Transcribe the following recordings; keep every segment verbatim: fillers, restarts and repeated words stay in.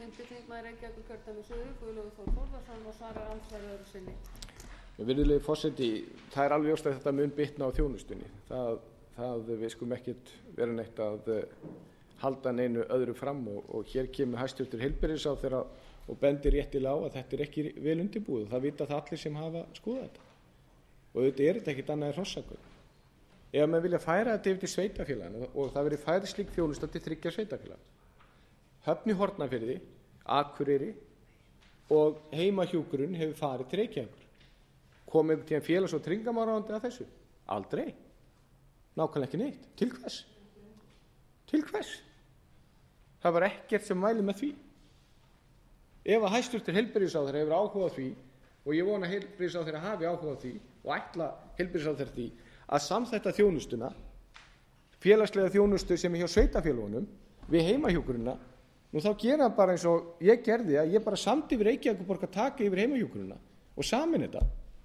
fimmti þingmaður Reykjavíkurkjördæmis suður, Guðlaugur Þór Þórðarson, og svarar andsvari öðru sinni. Virðulegi forseti, það er alveg ljóst að þetta mun bitna á þjónustunni. Það, það við skulum ekkert vera neitt að halda neinu öðru fram og, og hér kemur hæstvirtur heilbrigðisráðherra og bendir réttilega á að þetta er ekki vel undirbúið. Það vita það allir sem hafa skoðað þetta. Og auðvitað er þetta ekkert annað en hrossakaup. Ef maður vilja færa þetta yfir til sveitarfélagana og það verið færi slík þjónusta til þriggja sveitarfélaga. Höfn í Hornafirði, Akureyri og heimahjúkrun hefur farið til Reykjavíkur. Komið til félags- og tryggingamálaráðuneytið að þessu? Aldrei. Nákvæmlega ekki neitt. Til hvers? Til hvers? Það var ekkert sem mæli með því. Ef að hæstvirtur heilbrigðisráðherra hefur áhuga á því, og ég vona að heilbrigðisráðherra hafi áhuga á því og ætla heilbrigðisráðherra því að samþætta þjónustuna, félagslega þjónustu sem er hjá sveitarfélögunum við heimahjúkrunina, nú þá gera bara eins og ég gerði, að ég bara samt yfir Reykjavíkurborg að taka yfir heimahjúkrunina og samin þetta.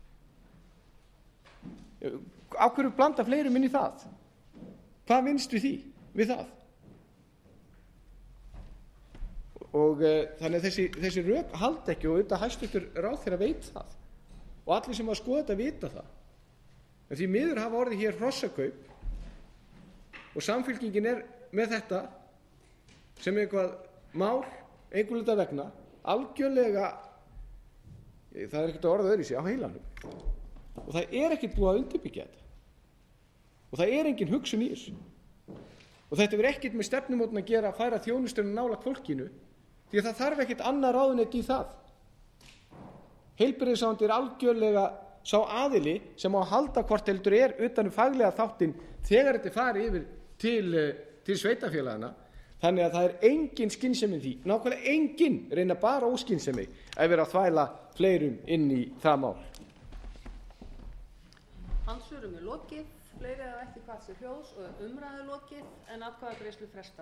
Af hverju blanda fleirum inn í það? Hvað vinnst við því, við það? Og uh, þannig að þessi, þessi rök halda ekki, og auðvitað hæstvirtur ráðherra veit það og allir sem að skoða þetta vita það. En því miður hafa orðið hér hrossakaup og Samfylkingin er með þetta sem eitthvað mál einhvern veginn vegna algjörlega, það er ekkert að orða öðru í sig, á heilanum, og það er ekkert búið að undirbyggja þetta og það er engin hugsun í þessu og þetta verður ekkert með stefnumótun að gera að færa þjónustunum nálægt fólkinu, því að það þarf ekkert annað ráðuneyti í það. Heilbrigðisráðuneytið er algjörlega sá aðili sem á að halda hvort heldur er utan um faglega þáttinn þegar þetta er farið yfir til, til sveitarfélagana. Þannig að það er engin skynsemi í því, nákvæmlega engin, reyna bara óskynsemi að vera að þvæla fleirum inn í það mál. Andsvörum er lokið, fleiri hafa ekki kvatt sér hljóðs og umræðu lokið, en atkvæðagreiðslu frestað.